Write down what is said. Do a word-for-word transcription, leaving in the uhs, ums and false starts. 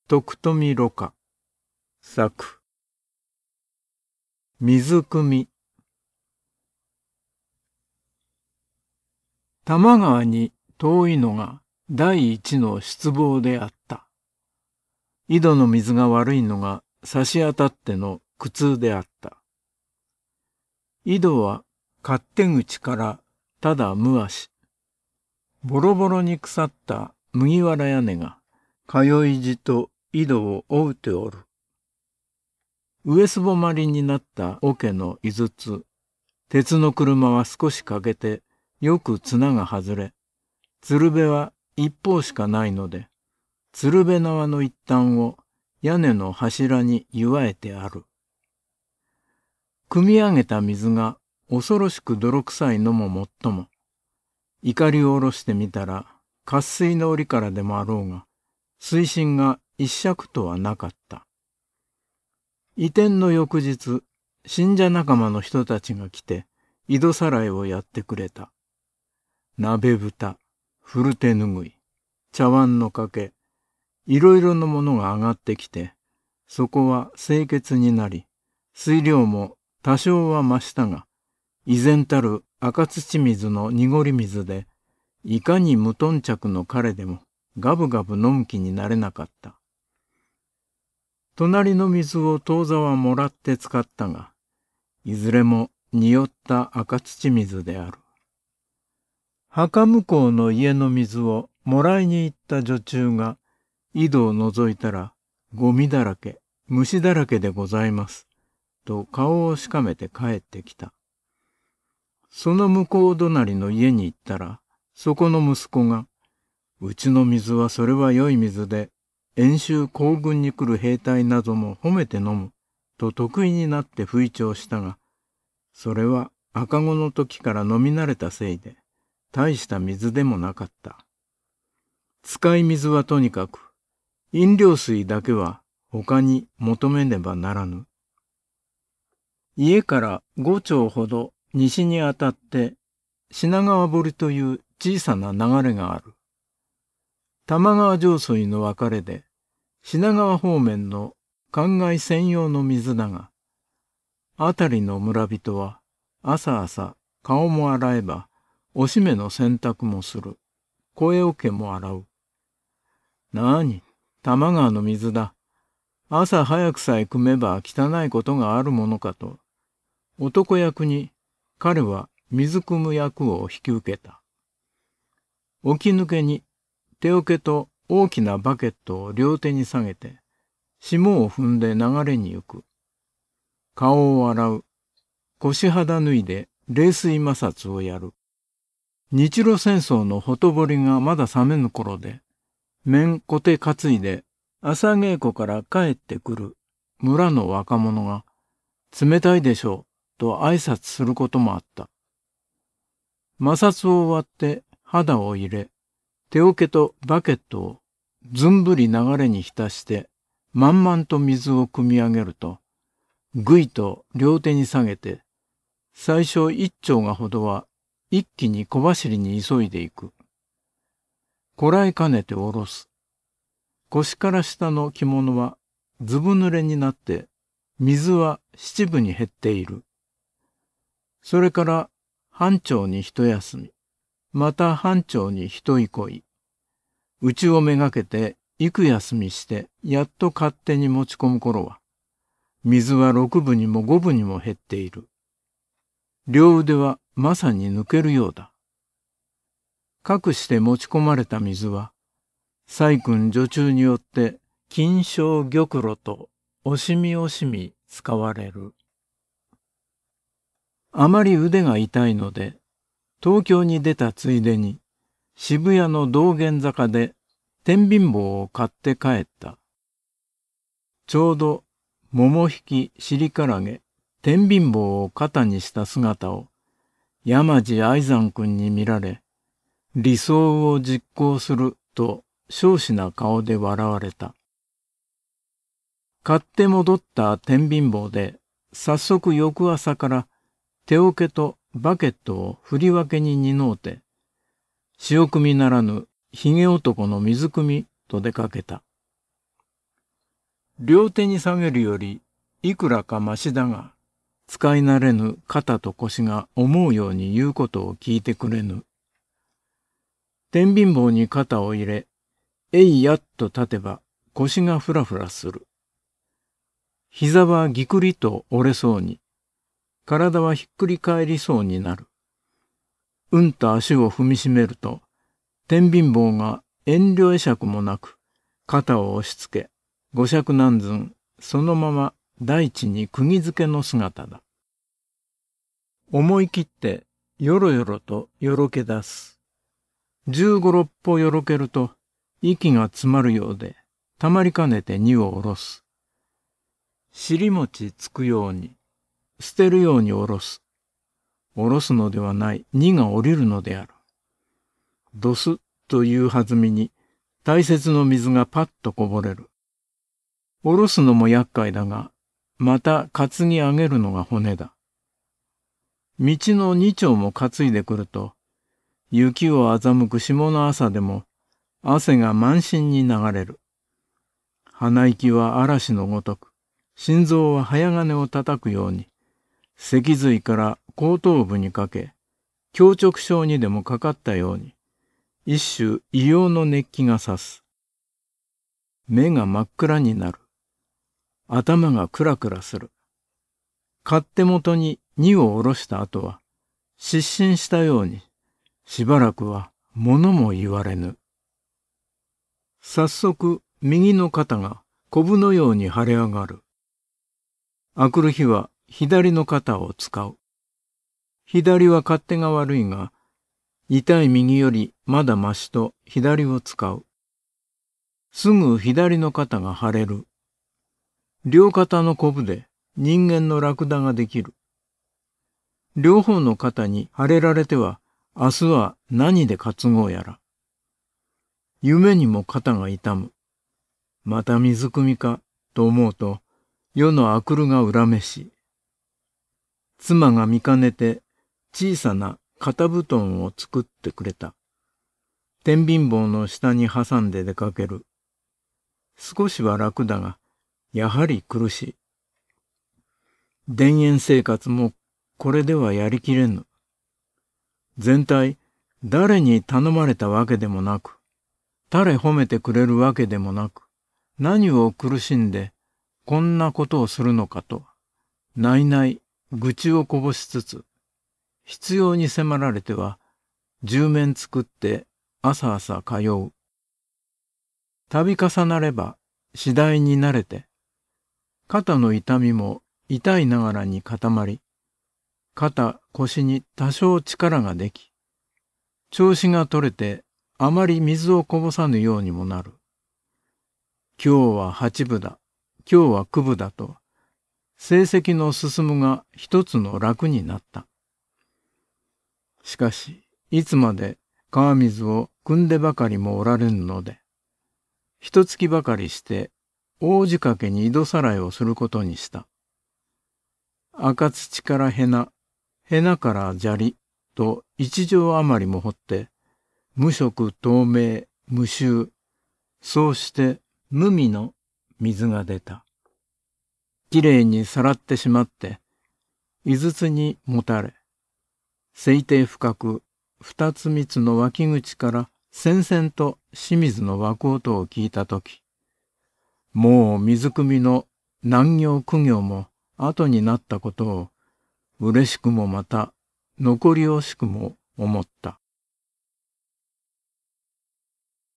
徳富ろ過作水汲み。多摩川に遠いのが第一の失望であった。井戸の水が悪いのが差し当たっての苦痛であった。井戸は勝手口からただ無足。ボロボロに腐った麦わら屋根が通い地と井戸を覆うておる。上すぼまりになった桶の井筒、鉄の車は少し欠けてよく綱が外れ、鶴瓶は一方しかないので、鶴瓶縄の一端を屋根の柱に結わえてある。汲み上げた水が恐ろしく泥臭いのももっとも、怒りを下ろしてみたら、渇水の檻からでもあろうが、水深が一尺とはなかった。移転の翌日、信者仲間の人たちが来て、井戸さらいをやってくれた。鍋蓋、古手ぬぐい、茶碗のかけ、いろいろなものが上がってきて、そこは清潔になり、水量も多少は増したが、依然たる赤土水の濁り水で、いかに無頓着の彼でもガブガブ飲む気になれなかった。隣の水を当座はもらって使ったが、いずれも匂った赤土水である。墓向こうの家の水をもらいに行った女中が、井戸を覗いたら、ゴミだらけ、虫だらけでございます、と顔をしかめて帰ってきた。その向こう隣の家に行ったら、そこの息子が、うちの水はそれは良い水で、遠州行軍に来る兵隊なども褒めて飲む、と得意になって吹聴したが、それは赤子の時から飲み慣れたせいで、大した水でもなかった。使い水はとにかく、飲料水だけは他に求めねばならぬ。家から五町ほど西にあたって、品川堀という小さな流れがある。玉川上水の分かれで、品川方面の灌漑専用の水だが、あたりの村人は朝朝顔も洗えば、おしめの洗濯もする。声桶も洗う。なあに、玉川の水だ。朝早くさえ汲めば汚いことがあるものかと、男役に彼は水汲む役を引き受けた。起き抜けに手桶と大きなバケットを両手に下げて、霜を踏んで流れに行く。顔を洗う。腰肌脱いで冷水摩擦をやる。日露戦争のほとぼりがまだ冷めぬ頃で、面こて担いで朝稽古から帰ってくる村の若者が、冷たいでしょうと挨拶することもあった。摩擦を割って肌を入れ、手桶とバケットをずんぶり流れに浸して、満々と水を汲み上げると、ぐいと両手に下げて、最初一丁がほどは一気に小走りに急いでいく。こらえかねて下ろす。腰から下の着物はずぶ濡れになって、水は七分に減っている。それから半丁に一休み。また半丁に一憩い。うちをめがけて幾休みしてやっと勝手に持ち込む頃は、水は六分にも五分にも減っている。両腕はまさに抜けるようだ。かくして持ち込まれた水は、細君女中によって金賞玉露と惜しみ惜しみ使われる。あまり腕が痛いので、東京に出たついでに、渋谷の道玄坂で天秤棒を買って帰った。ちょうど桃引き尻からげ天秤棒を肩にした姿を山路愛山君に見られ、理想を実行すると笑しな顔で笑われた。買って戻った天秤棒で早速翌朝から手桶とバケットを振り分けに担うて、潮汲みならぬひげ男の水汲みと出かけた。 両手に下げるよりいくらかましだが、使い慣れぬ肩と腰が思うように言うことを聞いてくれぬ。天秤棒に肩を入れ、えいやっと立てば腰がふらふらする。膝はぎくりと折れそうに、体はひっくり返りそうになる。うんと足を踏みしめると、天秤棒が遠慮会釈もなく、肩を押し付け、五尺何寸、そのまま大地に釘付けの姿だ。思い切って、よろよろとよろけ出す。十五六歩よろけると、息が詰まるようで、たまりかねて荷を下ろす。尻餅つくように、捨てるように下ろす。下ろすのではない、荷が降りるのである。どすという弾みに、大切の水がパッとこぼれる。下ろすのも厄介だが、また担ぎ上げるのが骨だ。道の二丁も担いでくると、雪を欺く霜の朝でも、汗が満身に流れる。鼻息は嵐のごとく、心臓は早金を叩くように、脊髄から後頭部にかけ、強直症にでもかかったように、一種異様の熱気がさす。目が真っ暗になる。頭がクラクラする。勝手元に荷を下ろした後は、失神したように、しばらくは物も言われぬ。早速、右の肩がコブのように腫れ上がる。あくる日は左の肩を使う。左は勝手が悪いが、痛い右よりまだましと左を使う。すぐ左の肩が腫れる。両肩のコブで人間のラクダができる。両方の肩に腫れられては、明日は何で担ごうやら。夢にも肩が痛む。また水汲みかと思うと、世のあくるが恨めし。妻が見かねて小さな肩布団を作ってくれた。天秤棒の下に挟んで出かける。少しは楽だが、やはり苦しい。田園生活もこれではやりきれぬ。全体、誰に頼まれたわけでもなく、誰褒めてくれるわけでもなく、何を苦しんでこんなことをするのかと、ないない愚痴をこぼしつつ、必要に迫られては、十面作って朝朝通う。度重なれば次第に慣れて、肩の痛みも痛いながらに固まり、肩、腰に多少力ができ、調子が取れてあまり水をこぼさぬようにもなる。今日は八分だ、今日は九分だと、成績の進むが一つの楽になった。しかし、いつまで川水を汲んでばかりもおられぬので、一月ばかりして大仕掛けに井戸さらいをすることにした。赤土からへな、へなから砂利と一畳余りも掘って、無色透明、無臭、そうして無味の水が出た。きれいにさらってしまって、井筒にもたれ、水底深く二つ三つの脇口からせんせんと清水の湧く音を聞いたとき、もう水汲みの難行苦行も後になったことを、嬉しくもまた残り惜しくも思った。